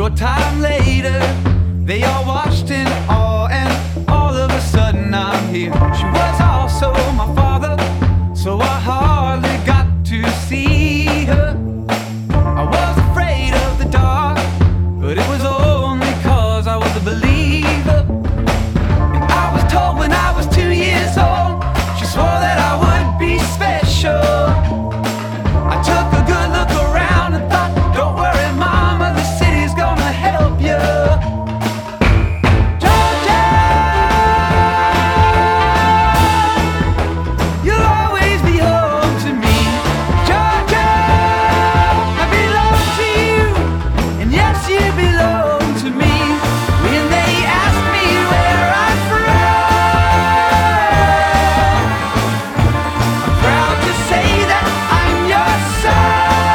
Short time later, they all watched in awe, and all of a sudden I'm here. She was also my father, so I hardly got to see her. I was afraid of the dark, but it was only 'cause I was a believer. And I was told when I was 2 years old, she swore that I would be special. I took a good look around and thought, don't worry mama, the city's gonna help you. Georgia, you'll always be home to me. Georgia, I belong to you, and yes, you belong to me. When they ask me where I'm from, I'm proud to say that I'm your son.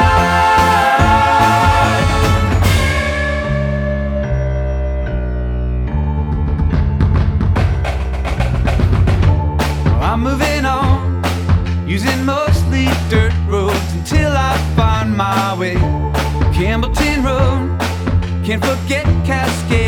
I'm moving on, using mostly dirt roads until I find my way. Campbellton Road, can't forget Cascade.